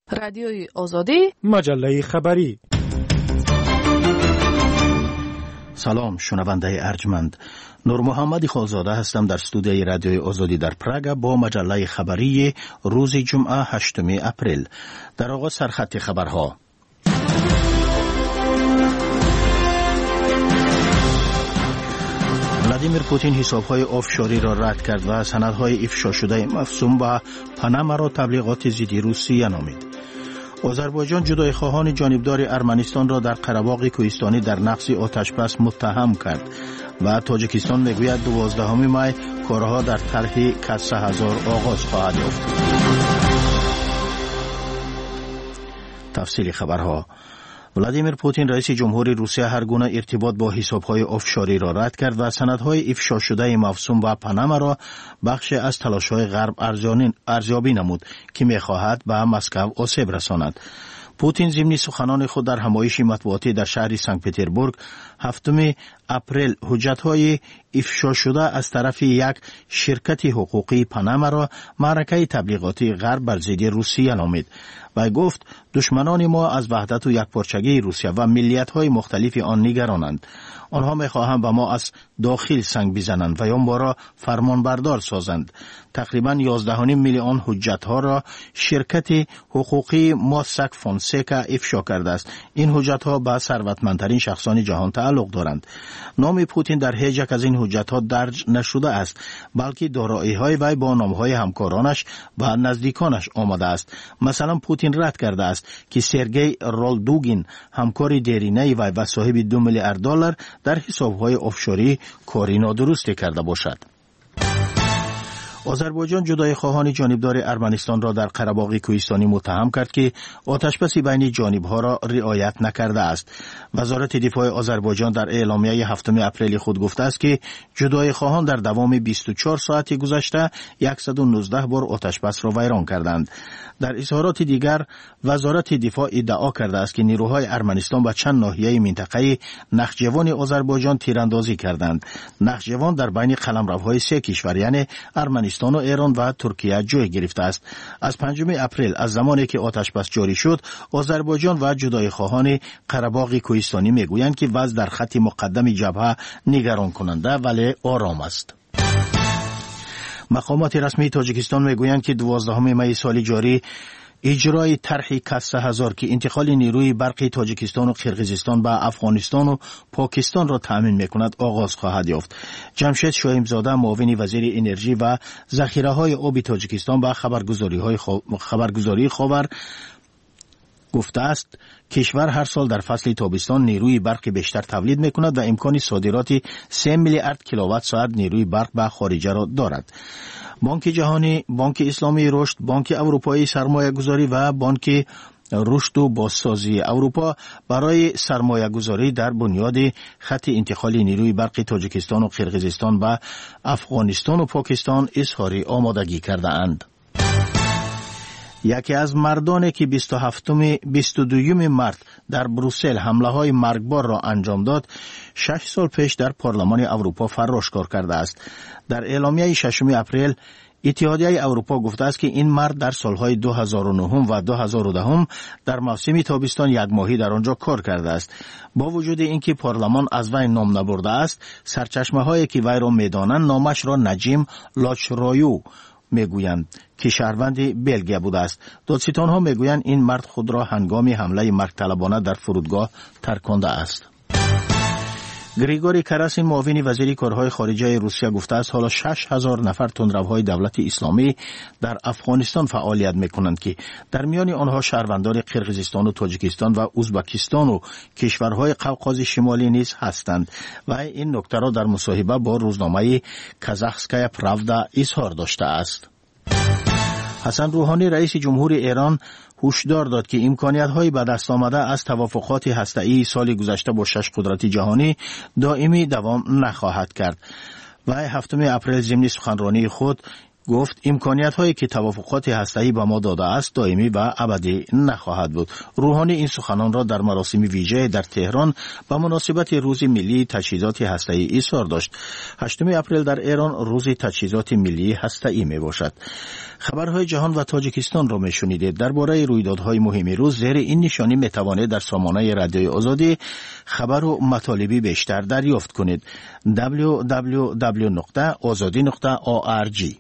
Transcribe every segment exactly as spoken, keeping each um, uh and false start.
رادیوی آزادی، مجله خبری. سلام شنونده ارجمند، نور محمد خالزاده هستم در استودیوی رادیوی آزادی در پراگ با مجله خبری روز جمعه هشتم اپریل. در آغاز سرخط خبرها. ولادیمیر پوتین حساب‌های آفشوری را رد کرد و سندهای افشا شده مفسوم و پاناما را تبلیغات ضد روسیه نامید. آذربایجان جدای خواهان جانبدار ارمنستان را در قره‌باغ کوهستانی در نقض آتشبس متهم کرد و تاجیکستان میگوید دوازدهم می کارها در طرح کسه هزار آغاز خواهد یافت. تفصیل خبرها. ولادیمیر پوتین رئیس جمهوری روسیه هر گونه ارتباط با حساب‌های آفشوری را رد کرد و سندهای افشا شده مفسوم و پاناما را بخش از تلاش‌های غرب ارزیابی نمود که می‌خواهد به مسکو آسیب رساند. پوتین ضمن سخنان خود در همایش مطبوعاتی در شهر سنت پترزبورگ هفتم اپریل حجت‌های افشا شده از طرف یک شرکت حقوقی پاناما را معرکه تبلیغاتی غرب بر ضد روسیه نامید و گفت دشمنان ما از وحدت و یکپارچگی روسیه و ملیت‌های مختلف آن نگرانند. آنها می‌خواهند به ما از داخل سنگ بزنند و یا ما را فرمانبردار سازند. تقریباً یازده و نیم میلیون حجت‌ها را شرکت حقوقی ماساک فونسیکا افشا کرده است. این حجت‌ها به ثروتمندترین شخصان جهان تعلق دارند. نام پوتین در هیچ یک از این حجت‌ها درج نشده است، بلکه دارایی‌های وی با نام‌های همکارانش و نزدیکانش آمده است. مثلا پوتین رد کرده است که سرگئی رولدوگین همکار دیرینه وی و صاحب دو میلیارد دلار در حساب‌های آفشوری کاری نادرستی کرده باشد. آذربایجان جدای خواهان جانبدار ارمنستان را در قره‌باغ کوهستانی متهم کرد که آتشبس بین جانب‌ها را رعایت نکرده است. وزارت دفاع آذربایجان در اعلامیه هفتم اپریل خود گفته است که جدای خواهان در دوام بیست و چهار ساعت گذشته صد و نوزده بار آتشبس را ویران کردند. در اظهارات دیگر وزارت دفاع ادعا کرده است که نیروهای ارمنستان به چند ناحیه منطقه نخجوان آذربایجان تیراندازی کردند. نخجوان در بین قلمروهای سه کشور یعنی ارمنستان و ایران و ترکیه جای گرفته است. از پنجم اپریل از زمانی که آتشبس جاری شد، آذربایجان و جدای خواهان قره‌باغ کوهستانی میگویند که وضع در خط مقدم جبهه نگران کننده ولی آرام است. مقامات رسمی تاجیکستان میگویند که دوازدهم می سال جاری اجرای طرح کسه هزار که انتقال نیروی برقی تاجیکستان و قرقیزستان به افغانستان و پاکستان را تامین میکند آغاز خواهد یافت. جمشید شاهیمزاده معاون وزیر انرژی و ذخیره های آب تاجیکستان به خبرگزاری های خبرگزاری خاور گفته است کشور هر سال در فصل تابستان نیروی برق بیشتر تولید میکند و امکان صادرات سه میلیارد کیلووات ساعت نیروی برق به خارجه را دارد. بانک جهانی، بانک اسلامی رشد، بانک اروپایی سرمایه گذاری و بانک رشد و بازسازی اروپا برای سرمایه گذاری در بنیاد خط انتقال نیروی برق تاجیکستان و قرقیزستان به افغانستان و پاکستان اظهار آمادگی کرده اند. یکی از مردانی که بیست و هفتم بیست و دوم مارس در بروسل حمله های مرگبار را انجام داد، شش سال پیش در پارلمان اروپا فراش کار کرده است. در اعلامیه ششم اپریل اتحادیه اروپا گفته است که این مرد در سالهای دو هزار و نه و دو هزار و ده در موسم تابستان یک ماهی در آنجا کار کرده است. با وجود اینکه پارلمان از وی نام نبرده است، سرچشمه هایی که وی را میدانند نامش را نجیم لاچرایو میگویند که شهروند بلژیک بوده است. دادستان ها میگویند این مرد خود را هنگام حمله مرگ طلبانه در فرودگاه ترکانده است. گریگوری کراسین معاون وزیر کارهای خارجه روسیه گفته است حالا شش هزار نفر تندروهای دولت اسلامی در افغانستان فعالیت میکنند که در میان آنها شهروندان قرقیزستان و تاجیکستان و ازبکستان و کشورهای قوقاز شمالی نیز هستند و این نکته را در مصاحبه با روزنامه کازاخسکایا پراودا اظهار داشته است. حسن روحانی رئیس جمهور ایران هشدار داد که امکانیت‌های به دست آمده از توافقات هسته‌ای سال گذشته با شش قدرت جهانی دائمی دوام نخواهد کرد. و هفتم اپریل ضمن سخنرانی خود گفت امکانیت هایی که توافقات هسته‌ای به ما داده است دائمی و ابدی نخواهد بود. روحانی این سخنان را در مراسم ویژه در تهران به مناسبت روز ملی تجهیزات هسته‌ای ایثار داشت. هشتم اپریل در ایران روز تجهیزات ملی هسته‌ای می باشد. خبرهای جهان و تاجیکستان را می شنیدید. درباره رویدادهای مهم روز زیر این نشانی می توانید در سامانه رادیوی آزادی خبر و مطالبی بیشتر دریافت کنید. دبلیو دبلیو دبلیو نقطه آزادی نقطه او آر جی.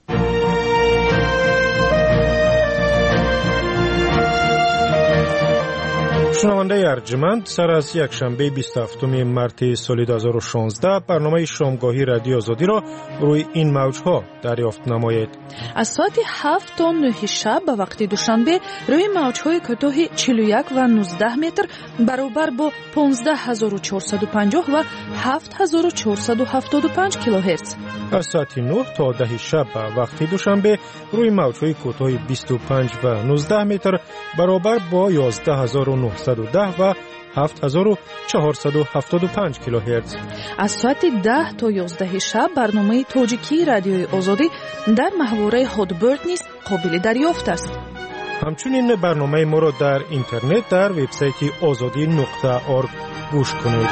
شنونده ارجمند، سر از یک شنبه بیست و هفتم مارس سال دو هزار و شانزده برنامه شامگاهی رادیو آزادی را روی این موجها دریافت نمایید. از ساعت هفت تا نه شب به وقت دوشنبه روی موجهای کوتاه چهل و یک و نوزده متر برابر با پانزده هزار و چهارصد و پنجاه و هفت هزار و چهارصد و هفتاد و پنج کیلوهرتز. از ساعت نه تا ده شب به وقت دوشنبه روی موجهای کوتاه بیست و پنج و نوزده متر برابر با یازده هزار و نهصد و ده و هفت هزار و چهارصد و هفتاد و پنج کیلوهرتز. از ساعت ده تا یازده شب برنامه تاجیکی رادیوی آزادی در محوره هادبرد نیز قابل دریافت است. همچنین برنامه ما را در اینترنت در وبسایت آزادی نقطه اورگ گوش کنید.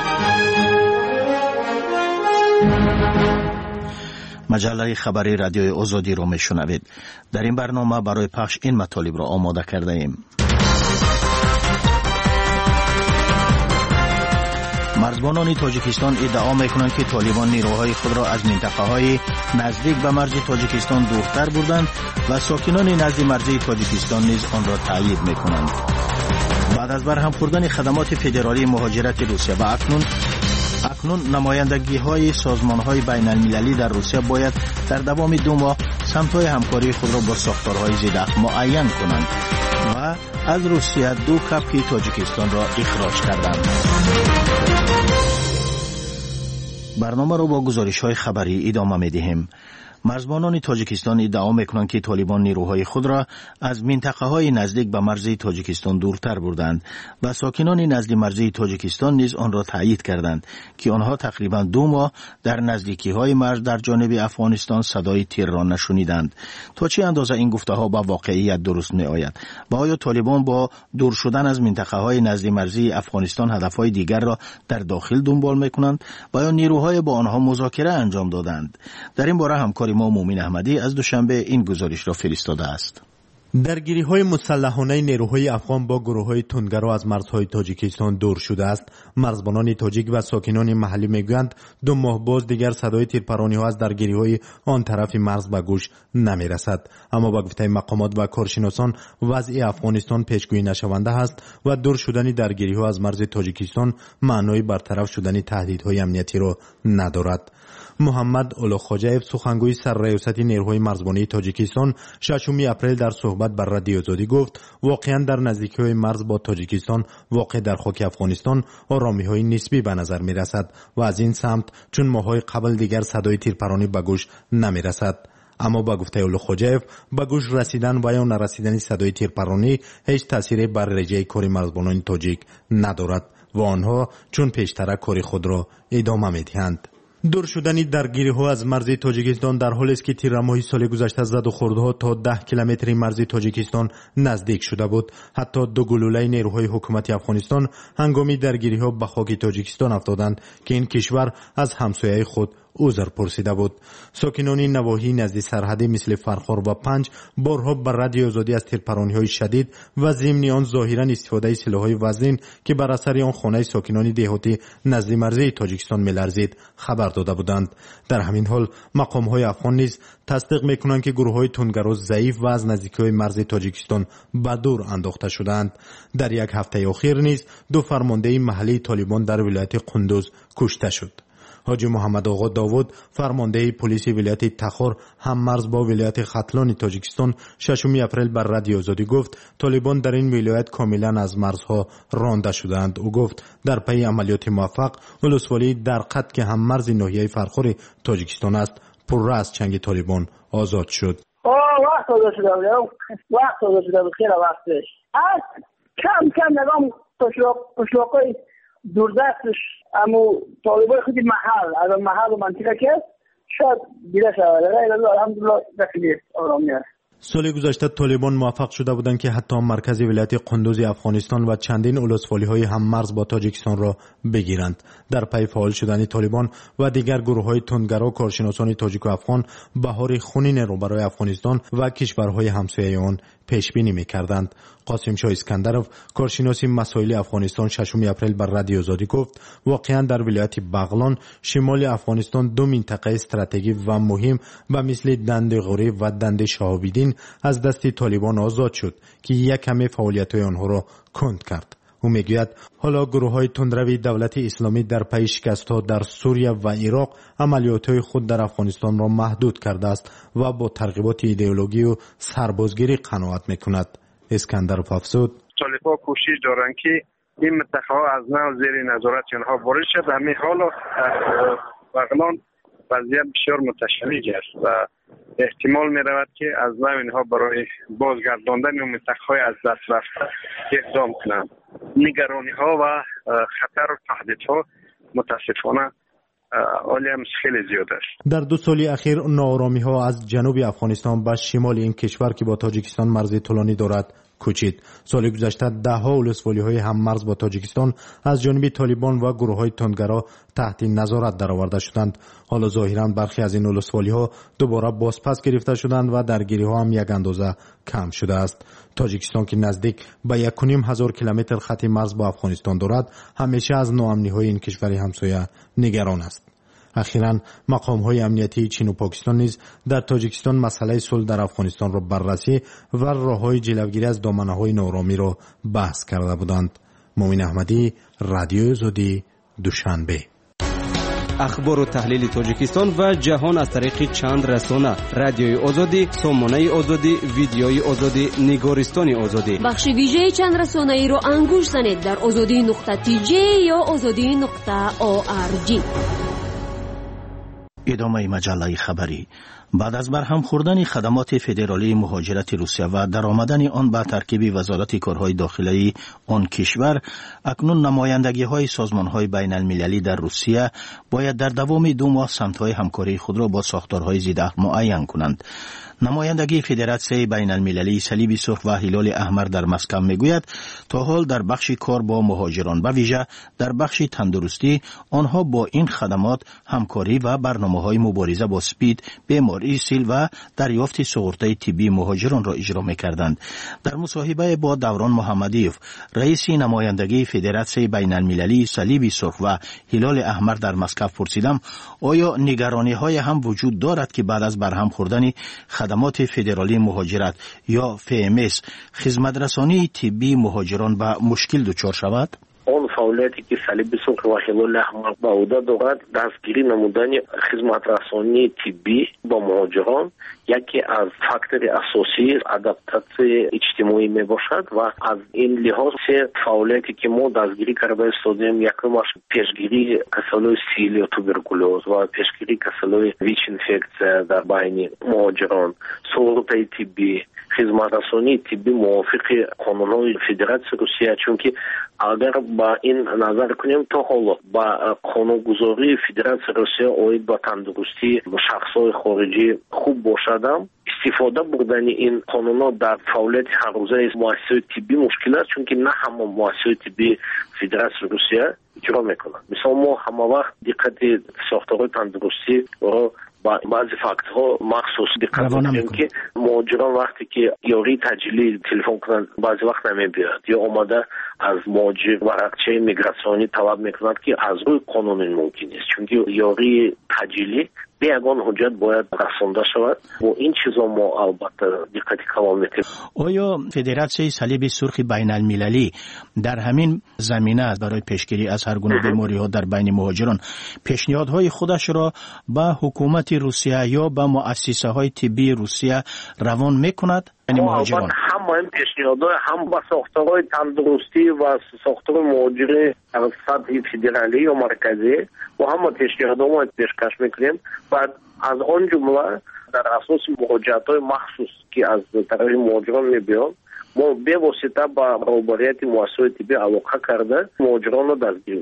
مجله خبری رادیوی آزادی را میشنوید. در این برنامه برای پخش این مطالب را آماده کرده ایم. مرزبانان تاجیکستان ادعا میکنند که طالبان نیروهای خود را از منطقه‌های نزدیک به مرز تاجیکستان دورتر بردند و ساکنان نزد مرز تاجیکستان نیز آن را تایید میکنند. بعد از برهم خوردن خدمات فدرالی مهاجرت روسیه و اکنون اکنون نمایندگی های سازمان های بین المللی در روسیه باید در دوام دو ماه سمت های همکاری خود را با ساختارهای ضد معین کنند و از روسیه دو کپی تاجیکستان را اخراج کردند. برنامه را با گزارش های خبری ادامه می دهیم. مرزبانان تاجیکستان ادعا میکنند که طالبان نیروهای خود را از منطقه های نزدیک به مرز تاجیکستان دورتر بردند و ساکنان نزد مرز تاجیکستان نیز آن را تایید کردند که آنها تقریبا دو ماه در نزدیکی های مرز در جانب افغانستان صدای تیر را نشنیدند. تا چه اندازه این گفته ها به واقعیت درست می آید و آیا طالبان با دور شدن از منطقه های نزد مرزی افغانستان هدف های دیگر را در داخل دنبال میکنند و یا نیروهای با آنها مذاکره انجام دادند؟ در این باره همکار ما مومین احمدی از دوشنبه این گزارش را فرستاده است. درگیری‌های مسلحانه نیروهای افغان با گروه‌های تندگرا از مرزهای تاجیکستان دور شده است. مرزبانان تاجیک و ساکنان محلی میگویند دو ماه باز دیگر صدای تیرپرانی‌ها از درگیری‌های آن طرف مرز به گوش نمی‌رسد. اما با گفته مقامات و کارشناسان وضع افغانستان پیشگویی نشونده است و دور شدن درگیری‌ها از مرز تاجیکستان معنای برطرف شدن تهدیدهای امنیتی را ندارد. محمد اولوخوجایف سخنگوی سرریاست نیروهای مرزبانی تاجیکستان ششم اپریل در صحبت بر رادیو آزادی گفت واقعا در نزدیکی‌های مرز با تاجیکستان واقع در خاک افغانستان آرامی‌های نسبی به نظر می‌رسد و از این سمت چون ماه‌های قبل دیگر صدای تیرپرانی به گوش نمی‌رسد. اما با گفته اولوخوجایف به گوش رسیدن و یا نرسیدن صدای تیرپرانی هیچ تأثیری بر رژه کار مرزبانان تاجیک ندارد و آنها چون پیشتر کار خود را ادامه می‌دهند. دور شدن درگیری‌ها از مرز تاجیکستان در حالی است که تیره‌های سال گذشته زد و خوردها تا ده کیلومتر مرز تاجیکستان نزدیک شده بود. حتی دو گلوله نیروهای حکومت افغانستان هنگامی درگیری‌ها به خاک تاجیکستان افتادند که این کشور از همسایه خود عذر پرسیده بود. ساکنان نواحی نزد سرحدی مثل فرخار و پنج بارها بر رادیو آزادی از تیرپرانی‌های شدید و ضمن آن ظاهراً استفاده سلاح‌های وزین که بر اثر آن خانه ساکنان دهاتی نزد مرزی تاجیکستان می‌لرزید خبر داده بودند. در همین حال مقام‌های افغان نیز تصدیق می‌کنند که گروه‌های تندگرا ضعیف و از نزدیکی‌های مرز تاجیکستان به دور انداخته شدند. در یک هفته اخیر نیز دو فرمانده محلی طالبان در ولایت قندوز کشته شد. حاجی محمد آقا داوود فرمانده پلیس ولایت تخار هم مرز با ولایت ختلان تاجیکستان ششم اپریل بر رادیو آزادی گفت طالبان در این ولایت کاملا از مرزها رانده شدند. او گفت در پی عملیات موفق ولسوالی در قد که هم مرز ناحیه فرخار تاجیکستان است پر از چنگ طالبان آزاد شد. آه وقت آزاد شده بود وقت آزاد شده بود خیلی وقتش از کم کم نگام پشلاقای دوردستش اما طالبای خودی محل از محل و منطقه که شاید دیده شود. الحمدلله دخلی آرامی است. سال گذشته طالبان موفق شده بودند که حتی مرکز ولایت قندوز افغانستان و چندین ولسوالی‌های هممرز با تاجیکستان را بگیرند. در پی فعال شدن طالبان و دیگر گروه‌های تندگرا، کارشناسان تاجیک و افغان بهار خونین رو برای افغانستان و کشورهای همسایه آن پیش بینی می‌کردند. قاسم شاه اسکندرов، کارشناس مسائل افغانستان، ششم اپریل بر رادیو آزادی گفت واقعا در ولایت بغلان شمال افغانستان دو منطقه استراتژیک و مهم و مثل دنده غوری و دنده شهاب‌الدین از دست طالبان آزاد شد که یک کمی فعالیت‌های آنها را کند کرد. او میگوید حالا گروه‌های تندروی دولت اسلامی در پی شکست‌ها در سوریه و عراق عملیات‌های خود در افغانستان را محدود کرده است و با ترغیبات ایدئولوژی و سربازگیری قناعت می‌کند. اسکندرov افزود طالبان کوشش دارند که این منطقه‌ها از نو زیر نظارت آنها وارد شد. در همین حال بغلان وضعیت بسیار متشنج است و احتمال می رود که از نو اینها برای بازگرداندن اون منطقه‌های از دست رفته اقدام کنند. نگرانی ها و خطر و تهدیدها متاسفانه عالی هم خیلی زیاد است. در دو سال اخیر ناآرامی ها از جنوب افغانستان به شمال این کشور که با تاجیکستان مرز طولانی دارد کوچید. سال گذشته ده ها ولسوالی‌های هممرز با تاجیکستان از جانب طالبان و گروه‌های تندگرا تحت نظارت درآورده شدند. حالا ظاهراً برخی از این ولسوالی‌ها دوباره بازپس گرفته شدند و درگیری‌ها هم یک اندازه کم شده است. تاجیکستان که نزدیک به یک و نیم هزار کیلومتر خط مرز با افغانستان دارد، همیشه از ناامنی‌های این کشور همسایه نگران است. اخیراً مقام‌های امنیتی چین و پاکستان نیز در تاجیکستان مسئله صلح در افغانستان را بررسی و راه‌های جلوگیری از دامنه‌های ناآرامی را بحث کرده بودند. مومن احمدی، رادیو آزادی، دوشنبه. اخبار و تحلیل تاجیکستان و جهان از طریق چند رسانه: رادیوی آزادی، سامانه آزادی، ویدیوی آزادی، نگارستان آزادی. بخش ویژه چند رسانه ای را انگوش زنید در آزادی نقطه تی جی یا آزادی نقطه او آر جی. ادامه مجله خبری. بعد از برهم خوردن خدمات فدرالی مهاجرت روسیه و درآمدن آن به ترکیب وزارت کارهای داخلی آن کشور، اکنون نمایندگی های سازمان های بین المللی در روسیه باید در دوام دو ماه سمت های همکاری خود را با ساختارهای ضد معین کنند. نمایندگی فدراسیون بین المللی صلیب سرخ و هلال احمر در مسکو میگوید تا حال در بخش کار با مهاجران، به ویژه در بخش تندرستی، آنها با این خدمات همکاری و برنامه‌های مبارزه با سپید، بیماری سیل و دریافت سوغورت‌های طبی مهاجران را اجرا می‌کردند. در مصاحبه با دوران محمدیف، رئیس نمایندگی فدراسیون بین المللی صلیب سرخ و هلال احمر در مسکو پرسیدم آیا نگرانی‌های هم وجود دارد که بعد از برهم خوردن خدمات فدرالی مهاجرت یا اف ام اس خدمترسانی طبی مهاجران به مشکل دچار شود؟ اون فعالیتی که صلیب سرخ و هلال احمر به عهده دارد دستگیری نمودن خدمترسانی طبی با مهاجران یکی از فاکتور اساسی ادپتاسیون اجتماعی می باشد و از این لحاظ فعالیتی که ما دستگیری کرده استادیم یکمش پیشگیری کسالای سیل یا توبرکولوز و پیشگیری کسالای ویچ اینفکسیون در بین مهاجران، سوغورت‌های طبی، خدمترسانی طبی موافق قانون‌های فدراسیون روسیه، چون که اگر با این نظر کنیم تا حالا با قانونگذاری فدراسیون روسیه اوید با تندرستی شخص‌های خارجی خوب باشدم استفاده بردن این قانونا در فعالیت هر روزه مؤسسات طبی مشکل است، چون که نه همه مؤسسات طبی فدراسیون روسیه اجرا میکنند. مثلا ما همه وقت دقت ساختارهای تندرستی رو با بعضی فاکتورها مخصوص دقت کنیم که مهاجران وقتی که یاری تجلی تلفن کنند بعضی وقت نمیبیاد یا اومده از مهاجر ورقچه میگراسیونی طلب میکنند که از روی قانون این ممکن است، چون که یاری تجلی به یگان حجت باید رسانده شود و این چیزا ما البته دقت کلام میکنیم. آیا فدراسیون صلیب سرخ بین المللی در همین زمینه برای پیشگیری از هر گونه بیماری ها در بین مهاجران پیشنهادهای خودش را به حکومت روسیه یا به مؤسسه های طبی روسیه روان میکند؟ یعنی مهاجران هم این پیشنهادهای هم با ساختارهای تندرستی و ساختار مهاجری از سطح فدرالی و مرکزی و هم پیشنهادها ما پیشکش میکنیم و از آن جمله در اساس مراجعت‌های مخصوص که از طرف مهاجران میبیاد ما به واسطه با روبریت مؤسسات طبی علاقه کرده مهاجران را دستگیر میکنیم.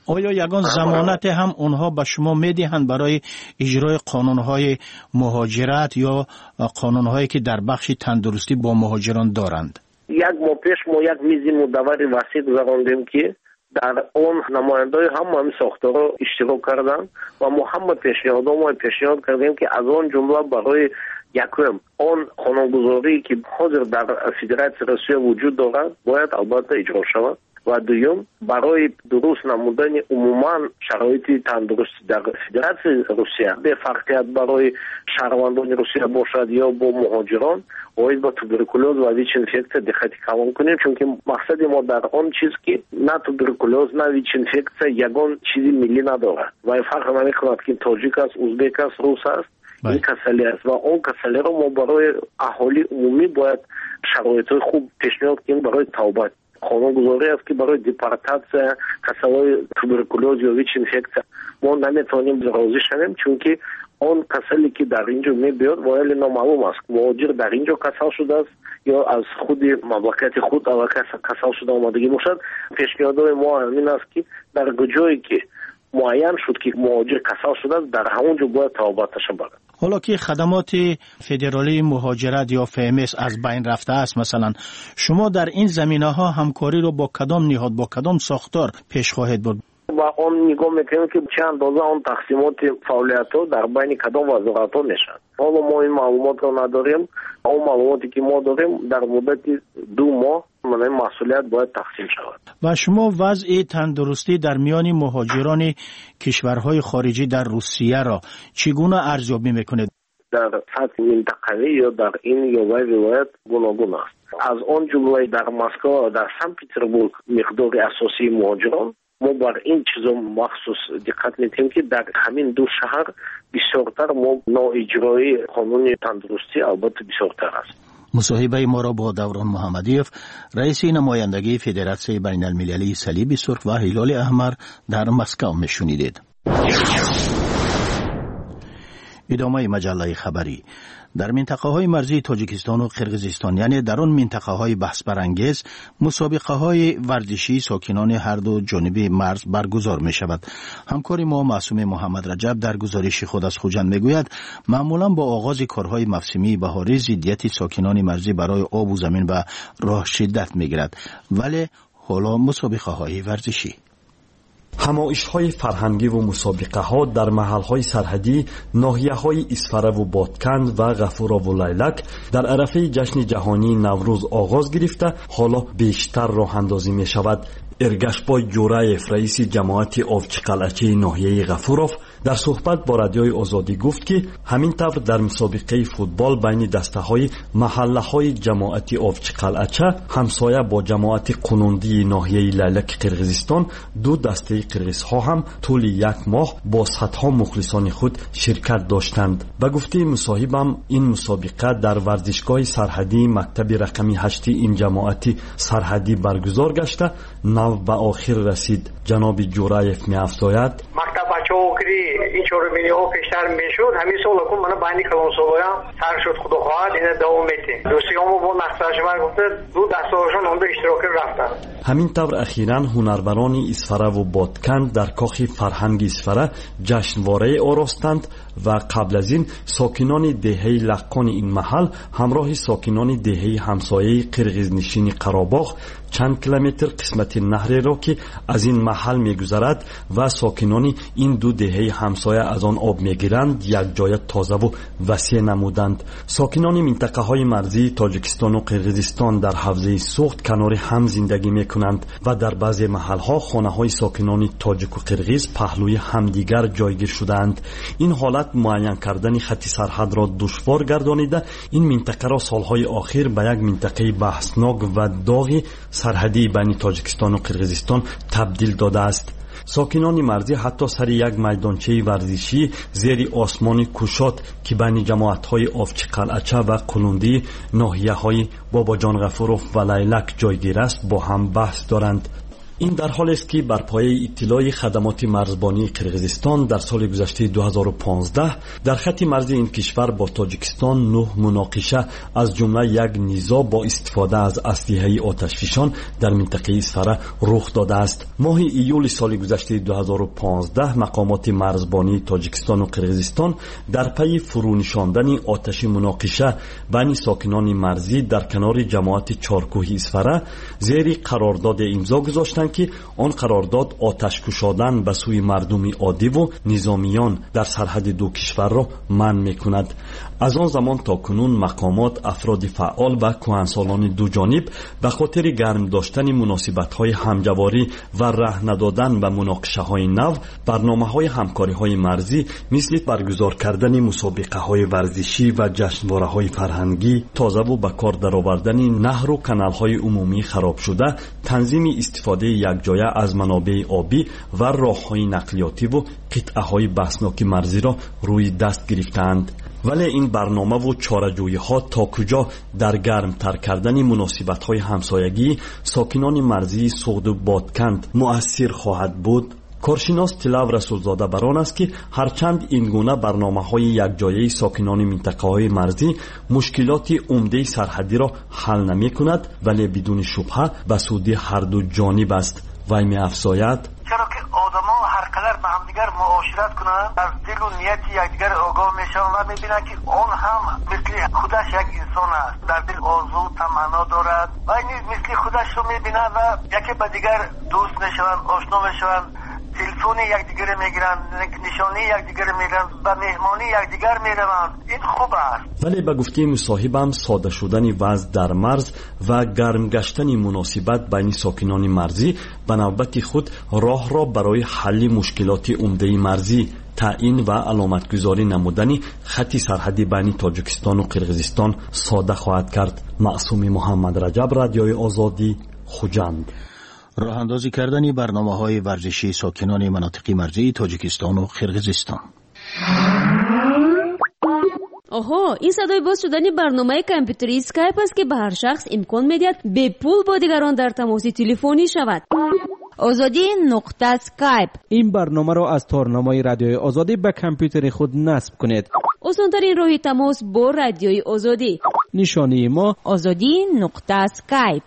آیا یگان ضمانت هم اونها به شما میدهند برای اجرای قانونهای مهاجرت یا قانونهایی که در بخش تندرستی با مهاجران دارند؟ یک ماه پیش ما یک میز مدور وسیع گذراندیم که در اون نماینده‌های هم همین ساختارها اشتراک کردند و ما هم پیشنهادات پیشنهاد کردیم که از اون جمله برای یکم اون قانونگذاری که حاضر در فدراسیون روسیه وجود دارد باید البته اجرا شود و دوم برای درست نمودن عموما شرایط تندرستی در فدراسیون روسیه به فرقیت برای شهروندان روسیه باشد یا با مهاجران باید با توبرکولوز و ویچ اینفکسیا دقت کلان کنیم، چون که مقصد ما در آن چیز که نه توبرکولوز نه ویچ اینفکسیا یگان چیزی ملی ندارد و فرق نمی‌کند که تاجیک است، ازبک است، روس است، این کسلی است و اون کسلی را ما برای اهالی عمومی باید شرایط خوب پیشنهاد کنیم برای توبه. قانونگذاری است که برای دیپارتاسیون کسای توبرکولوز یا ویچ اینفکسیا ما نمیتونیم راضی شویم، چون که اون کسلی که در اینجا میبیاد ولی نامعلوم است مهاجر در اینجا کسل شده است یا از خود مملکت خود او کسل شده آمدگی باشد. پیشنهادهای ما همین است که در جایی که معین شد که مهاجر کسل شده است در همونجا باید توبه شود. حالا که خدمات فدرالی مهاجرت یا فیمس از بین رفته است، مثلا شما در این زمینه ها همکاری رو با کدام نهاد با کدام ساختار پیش خواهید برد؟ با اون نگاه میکنیم که چه اندازه اون تقسیمات فعالیت ها در بین کدام وزارت ها میشن. حالا ما این معلومات رو نداریم. اون معلوماتی که ما داریم در مدت دو ماه من مسئولیت باید تقسیم شود. و شما وضع تندرستی در میان مهاجران کشورهای خارجی در روسیه را چگونه ارزیابی میکنید؟ در سطح منطقه‌ای یا در این یا وی ولایت گوناگون است. از اون جمله در مسکو در سن پترزبورگ مقدار اساسی مهاجران ما بر این چیزا مخصوص دقت می‌کنیم که در همین دو شهر بسیارتر ما نوع اجرای قانون تندرستی البته بسیارتر است. مصاحبه ما را با دوران محمدیف رئیس نمایندگی فدراسیون بین المللی صلیب سرخ و هلال احمر در مسکو میشنیدید. ادامه مجله خبری. در منطقه های مرزی تاجیکستان و قرقیزستان، یعنی در آن منطقه های بحث برانگیز، مسابقه های ورزشی ساکنان هر دو جانب مرز برگزار می شود. همکار ما معصوم محمد رجب در گزارش خود از خوجند می گوید معمولا با آغاز کارهای موسمی بهاری ضدیت ساکنان مرزی برای آب و زمین و راه شدت می گیرد، ولی حالا مسابقه های ورزشی همایش‌های فرهنگی و مسابقه‌ها در محل‌های سرحدی ناحیه‌های اسفره و بادکند و غفورا و لیلک در عرفه جشن جهانی نوروز آغاز گرفته حالا بیشتر راه اندازی می‌شود. ارگشبای جورایف رئیس جماعت آفچی قلعچه ناحیه غفوروف در صحبت با رادیوی آزادی گفت که همین طور در مسابقه فوتبال بین دسته‌های محله‌های جماعت آفچی قلعچه همسایه با جماعت قنوندی ناحیه لیلک قرقیزستان دو دسته قرقیزها هم طول یک ماه با صدها مخلصان خود شرکت داشتند. به گفته مصاحبم این مسابقه در ورزشگاه سرحدی مکتب رقمی هشت این جماعت سرحدی برگزار گشته نو به آخر رسید. جناب جورایف می افزاید مکتب بچه‌ها که این چهارمینی‌ها پیشتر میشد همین سال کن من بین کلان سال‌ها سر شد خدا خواهد این دوام میتیم دوستیامو با مقصدش من گفته دو دستهاشون اون دو اشتراک رفتن. همین طور اخیراً هنربران اسفره و بادکند در کاخ فرهنگ اسفره جشنواره آراستند و قبل از این ساکنان دهه لقان این محل همراه ساکنان دهه همسایه قرقیزنشین قراباغ چند کیلومتر قسمت نهر را که از این محل میگذرد و ساکنان این دو دهه همسایه از آن آب میگیرند یک جای تازه و وسیع نمودند. ساکنان منطقه های مرزی تاجیکستان و قرقیزستان در حوزه سوخت کنار هم زندگی میکنند و در بعضی محل ها خانه های ساکنان تاجیک و قرقیز پهلوی همدیگر جایگیر شدند. این حالت معین کردن خط سرحد را دشوار گردانیده این منطقه را سالهای آخر به یک منطقه بحثناک و داغ سرحدی بین تاجیکستان و قرقیزستان تبدیل داده است. ساکنان مرزی حتی سر یک میدانچه ورزشی زیر آسمان کوشاد که بین جماعت‌های آفچی قلعچه و قلوندی ناحیه‌های بابا جان غفوروف و لیلک جایگیر است با هم بحث دارند. این در حالی است که بر پایه اطلاع خدمات مرزبانی قرقیزستان در سال گذشته دو هزار و پانزده در خط مرزی این کشور با تاجیکستان نه مناقشه از جمله یک نزاع با استفاده از اسلحه آتشفشان در منطقه اسفره رخ داده است. ماه ایول سال گذشته دو هزار و پانزده مقامات مرزبانی تاجیکستان و قرقیزستان در پی فرونشاندن آتش مناقشه بین ساکنان مرزی در کنار جماعت چارکوه اسفره زیر قرارداد امضا گذاشتند که آن قرارداد آتش کشادن به سوی مردم عادی و نظامیان در سرحد دو کشور را منع میکند. از آن زمان تا کنون مقامات افراد فعال و کهنسالان دو جانب به خاطر گرم داشتن مناسبت‌های همجواری و ره ندادن به مناقشه‌های نو برنامه‌های همکاری‌های مرزی مثل برگزار کردن مسابقه‌های ورزشی و جشنواره‌های فرهنگی تازه و به کار درآوردن نهر و کانال‌های عمومی خراب شده، تنظیم استفاده یکجایه از منابع آبی و راه‌های نقلیاتی و قطعه‌های بحثناک مرزی را روی دست گرفتند. ولی این برنامه و چاره‌جویی ها تا کجا در گرم تر کردن مناسبت های همسایگی ساکنان مرزی سغد و بادکند مؤثر خواهد بود؟ کارشناس طلب رسولزاده بران است که هرچند این گونه برنامه های یکجایی ساکنان منطقه های مرزی مشکلات عمده سرحدی را حل نمی کند، ولی بدون شبهه به سود هر دو جانب است. وی می افزاید چرا که آدما هر قدر به هم دیگر معاشرت کنند از دل و نیت یکدیگر آگاه میشن و میبینن که اون هم مثل خودش یک انسان است، در دل آرزو تمنا دارد و این مثل خودش رو میبینه و یکی به دیگر دوست میشوند، آشنا میشوند، تلفن یکدیگر میگیرند، نشانی یکدیگر میگیرند، به مهمانی یکدیگر میروند. این خوب است. ولی به گفته مصاحبم ساده شدن وضع در مرز و گرم گشتن مناسبت بین ساکنان مرزی به نوبت خود راه را برای حل مشکلات عمده مرزی تعیین و علامتگذاری نمودن خط سرحدی بین تاجیکستان و قرقیزستان ساده خواهد کرد. معصوم محمد رجب، رادیوی آزادی، خوجند. راه اندازی کردن برنامه‌های ورزشی ساکنان مناطق مرزی تاجیکستان و قرقیزستان. آها، این صدای باز شدن برنامه کامپیوتری اسکایپ است که به هر شخص امکان می‌دهد به پول با دیگران در تماس تلفنی شود. آزادی نقطه اسکایپ. این برنامه را از تارنامه رادیوی آزادی به کامپیوتر خود نصب کنید. آسان‌ترین راه تماس با رادیوی آزادی. نشانی ما آزادی نقطه اسکایپ.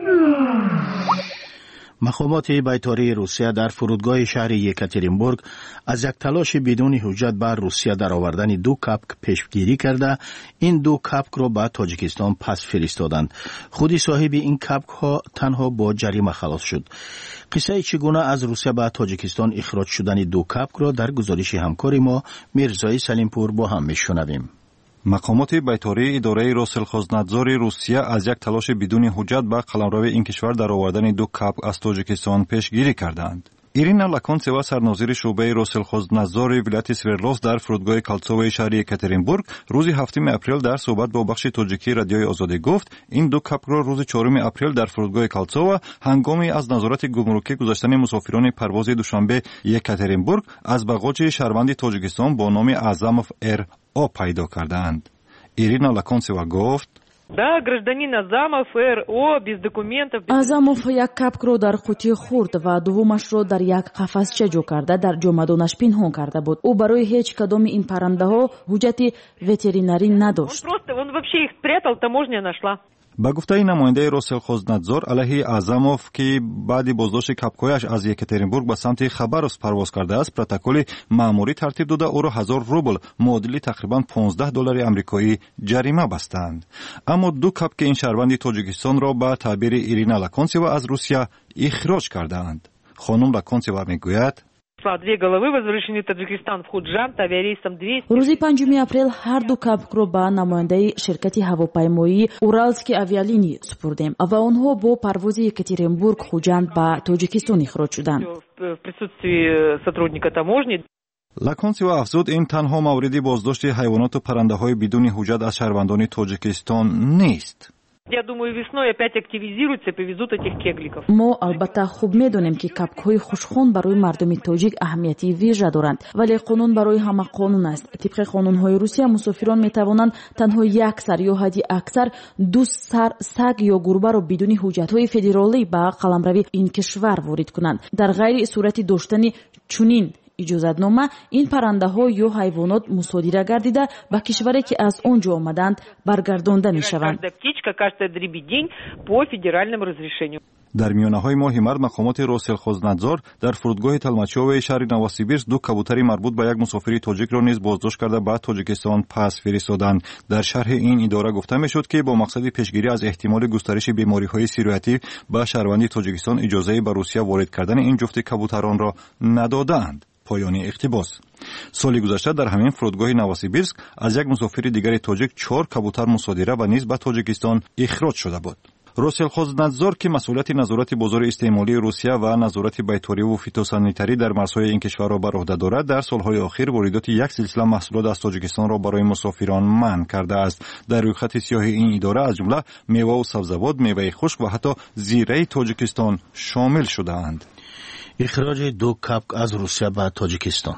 مقامات بیطاری روسیه در فرودگاه شهر یکاترینبورگ از یک تلاش بدون حجت بر روسیه در آوردن دو کپک پیشگیری کرده این دو کپک را به تاجیکستان پس فرستادند. خودی صاحب این کپک ها تنها با جریمه خلاص شد. قصه چگونه از روسیه به تاجیکستان اخراج شدن دو کپک را در گزارش همکار ما میرزای سلیمپور با هم میشنویم. مقامات بیطاری اداره روسلخوزنادزور روسیه از یک تلاش بدون حجت به قلمرو این کشور در آوردن دو کپک از تاجیکستان پیشگیری کردند. ایرینا لاکونتسوا سرنوزیر شعبه روسلخوزنادزور ولایت سوردلوفسک در فرودگاه کالتسوی شهر یکاترینبورگ روز هفتم اپریل در صحبت با بخش تاجیکی رادیوی آزادی گفت این دو کپک را روز چهارم اپریل در فرودگاه کالتسوو هنگامی از نظارت گمرکی گذاشتن مسافران پرواز دوشنبه یکاترینبورگ از باغچه شهروند تاجیکستان با نام اعظموف ایر او پیدا کردند. ایرینا لاکونتسوا گفت Да, гражданин Азамов эр о без документов. Азамов як капк ро дар қутӣ хурд ва дуввумаш ро дар як қафасча ҷо карда дар ҷомадонаш пинҳон карда буд. Ӯ барои ҳеҷ кадоми ин паррандаҳо ҳуҷҷати ветеринарӣ надошт. Он просто он вообще их спрятал, таможня нашла. با گفته نماینده روسلخوزنادزور علیه اعظموف که بعد بازداشت کپکایش از یکاترینبورگ به سمت خبرسک پرواز کرده است پروتکل مأموری ترتیب داده او را هزار روبل معادل تقریبا پانزده دلار آمریکایی جریمه بستند. اما دو کپک این شهروند تاجیکستان را به تعبیر ایرینا لاکونتسوا از روسیه اخراج کردند. خانم لاکونتسوا میگوید Две головы возвращены в Таджикистан в Худжанд авиарейсом двести. рӯзи панҷуми апрел ҳар ду капкро ба намояндаи ширкати ҳавопаймоии уралски авиалини супурдем ва онҳо бо парвози екатеринбург хуҷанд ба тоҷикистон ихроҷ шуданд. В присутствии сотрудника таможни. لاکونتسوا افزود این تنها مورد بازداشت حیوانات و پرنده‌های بدون حجت از شهروندان تاجیکستان نیست. Я думаю, весной опять активизируются и повезут этих кегликов. мо албатта хуб медонем ки капкҳои хушхон барои мардуми тоҷик аҳамияти вижа доранд, вале қонун барои ҳама қонун аст. тибқи қонунҳои русия мусофирон метавонанд танҳо як сар ё ҳадди аксар ду сар саг ё гурбаро бидуни ҳуҷҷатҳои федералӣ ба қаламрави ин кишвар ворид кунанд. дар ғайри сурати доштани чунин иҷозатнома ин паррандаҳо ё ҳайвонот мусодира гардида ба кишваре ки аз он ҷо омаданд баргардонда мешаванд. дар миёнаҳои моҳи март мақомоти росселхознадзор дар фурудгоҳи талмачиёваи шаҳри новосибирск ду кабутари марбут ба як мусофири тоҷикро низ боздошт карда ба тоҷикистон пас фиристоданд. дар шарҳи ин идора гуфта мешуд ки бо мақсади пешгирӣ аз эҳтимоли густариши бемориҳои сироятӣ ба шаҳрванди тоҷикистон иҷозаи ба русия ворид кардани ин ҷуфти кабутаронро надодаанд. پایانی اقتباس. سالی گذشته در همین فرودگاه نواسیبیرسک از یک مسافر دیگری تاجیک چهار کبوتر مصادره و نیز به تاجیکستان اخراج شده بود. روسلخوزنادزور که مسئولیت نظارت بازار استعمالی روسیه و نظارت بیطاری و فیتوسانیتاری در مرزهای این کشور را بر عهده دارد، در سالهای اخیر واردات یک سلسله محصولات از تاجیکستان را برای مسافران منع کرده است. در روی خط سیاه این اداره از جمله میوه و سبزیجات، میوه خشک و حتی زیره تاجیکستان شامل شده‌اند. اخراج دو کپک از روسیه به تاجیکستان.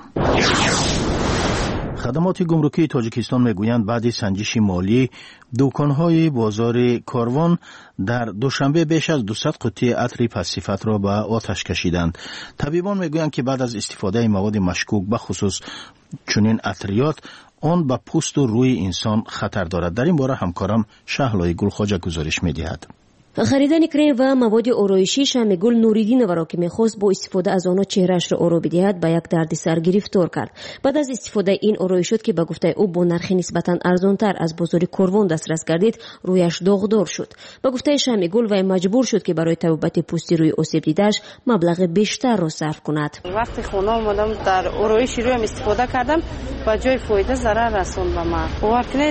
خدمات گمرکی تاجیکستان میگویند بعد سنجش مالی دکان‌های بازار کاروان در دوشنبه بیش از دویست قطعه عطر پس‌صفت را به آتش کشیدند. طبیبان میگویند که بعد از استفاده مواد مشکوک به خصوص چنین عطریات آن به پوست و روی انسان خطر دارد. در این باره همکارم شهلای گلخواجه گزارش می‌دهد. خریدن کرم و مواد آرایشی شمگل نوریدینова را که می‌خواست با استفاده از آنها چهره‌اش را آرا بدهد به یک دردسر گرفتار کرد. بعد از استفاده این آرایشات که به گفته او با نرخ نسبتاً ارزان‌تر از بازار کاروان دسترس گردید، رویش داغدار شد. به گفته شمگل و مجبور شد که برای تبابت پوستی روی آسیب دیده‌اش مبلغ بیشتر را صرف کند. وقتی خونه آمدم در آرایشی رویم استفاده کردم و جای فایده ضرر رسوند به من. باور کنید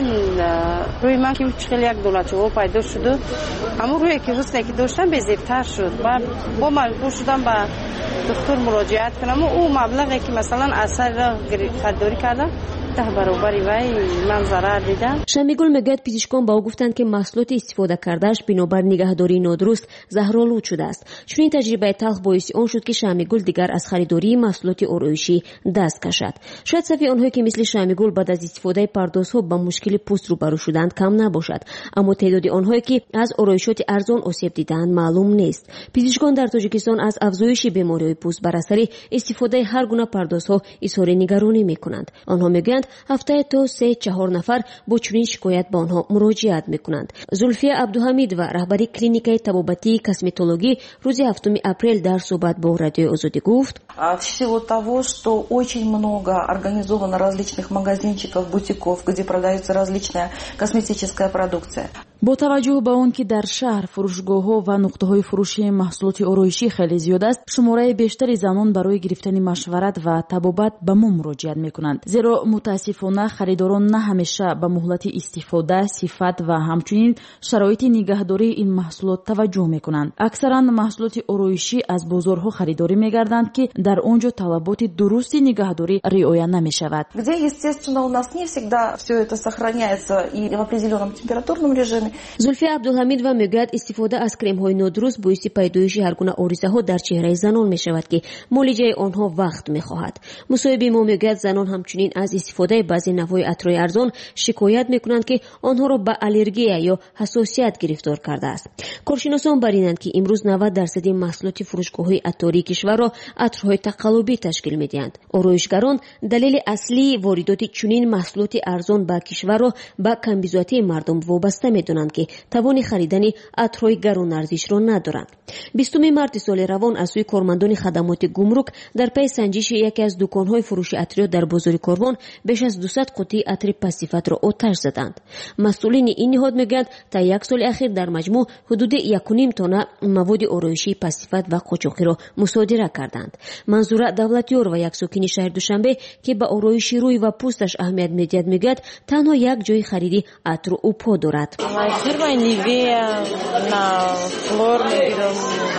روی من که چقدر یک دلار چوب پیدا شد، اما روی که حسنی که داشتم بزیبتر شد. بعد با مجبور شدم به دکتر مراجعت کنم و او مبلغی که مثلا اثر را خریداری کردم ده برابری وای من ضرر دیدم. شمیگل میگوید پزشکان با او گفتند که محصولات استفاده کردهش بنابر نگهداری نادرست زهرآلود شده است. چون این تجربه تلخ باعث آن شد که شمیگل دیگر از خریداری محصولات آرایشی دست کشد. شاید صفی آنهایی که مثل شمیگل بعد از استفاده پردازها با مشکل پوست روبرو شدند کم نباشد، اما تعداد آنهایی که از آرایشات ارزان آسیب دیدند معلوم نیست. پزشکان در تاجیکستان از افزایش بیماری‌های پوست بر اثر استفاده هر گونه پردازها اظهار نگرانی می‌کنند. آنها میگویند هفته تا سه چهار نفر با چنین شکایت به آنها مراجعت میکنند. زلفیه عبدالحمید و رهبری کلینیکای طبابتی کسمتولوژی روز هفتم اپریل در صحبت با رادیو آزادی گفت: В силу того, что очень много организовано различных магазинчиков, бутиков, где продается различная косметическая продукция. با توجه به آن که در شهر فروشگاه‌ها و نقطه‌های فروشی محصولات آرایشی خیلی زیاد است، شماره بیشتری زنان برای گرفتن مشورت و طبابت به ما مراجعت می‌کنند. زیرا متاسفانه خریداران نه همیشه به مهلت استفاده، صفت و همچنین شرایط نگهداری این محصولات توجه می‌کنند. اکثرا محصولات آرایشی از بازارها خریداری می‌گردند که در آنجا طلبات درست نگهداری رعایت نمی‌شود. Где естественно у нас не всегда все это сохраняется и в определенном температурном режиме. زلفی عبدالحمید و میگوید استفاده از کرم های نادرست باعث پیدایش هر گونه آریزه ها در چهره زنان می شود که معالجه آنها وقت می خواهد. مصاحب ما میگوید زنان همچنین از استفاده بعضی نوعی عطرهای ارزان شکایت می کنند که آنها را به آلرژی یا حساسیت گرفتار کرده است. کارشناسان برینند که امروز نود درصد محصولات فروشگاه‌های عطاری کشور را عطرهای تقلبی تشکیل می‌دهند. آرایشگران دلیل اصلی واردات چنین محصولات ارزان به کشور را به کمبیزاتی مردم وابسته می‌دانند که توان خریدن عطرهای گران ارزش را ندارند. بیستم مارس سال روان از سوی کارمندان خدمات گمرک در پی سنجش یکی از دکان‌های فروش عطریات در بازار کاروان بیش از دویست قطعه عطر پس‌صفت را آتش زدند. مسئولین این نهاد میگویند تا یک سال اخیر در مجموع حدود یک و نیم تن مواد آرایشی پس‌صفت و قاچاقی را مصادره کردند. منظور دولتیار و یک ساکن شهر دوشنبه که به آرایش روی و پوستش اهمیت میدهد میگوید تنها یک جای خریدی عطر و پا دارد. Firma Nivea na flor mi birom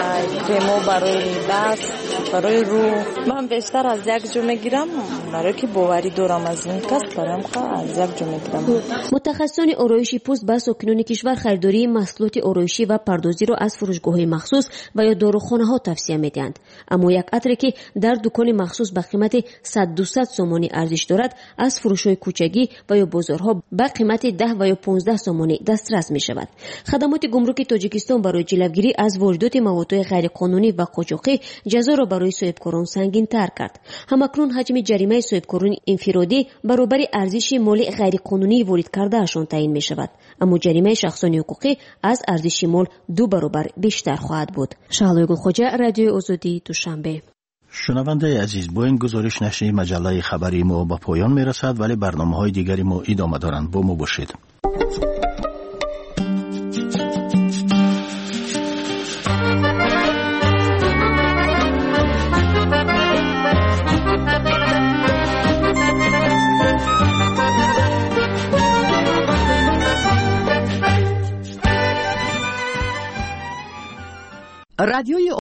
کرمو برای دست، برای رو. من بیشتر از یک جو میگیرم برای که باوری دارم از این کس برایم از یک جو میگیرم. متخصصان آرایش پوست با ساکنان کشور خریداری محصولات آرایشی و پردازی را از فروشگاه‌های مخصوص و یا داروخانه‌ها توصیه می‌دهند. اما یک عطری که در دکان مخصوص به قیمت صد دویست سومانی ارزش دارد از فروش‌های کوچگی و یا بازارها به قیمت ده و یا پانزده سومانی دسترس می‌شود. خدمات گمرک تاجیکستان برای جلوگیری از واردات مواد غیرقانونی و قاچاقی جزا را برای صاحبکاران سنگین‌تر کرد. همکنون حجم جریمه صاحبکاران انفرادی برابر ارزش مالی غیرقانونی وارد کردهشان تعیین می‌شود. اما جریمه شخصان حقوقی از ارزش مال دو برابر بیشتر خواهد بود. شهلا گلخوجه، رادیو آزادی، دوشنبه. شنونده عزیز، با این گزارش نشر مجله خبری ما به پایان میرسد، ولی برنامه‌های دیگری ما ادامه دارند. با ما باشید. رادیوی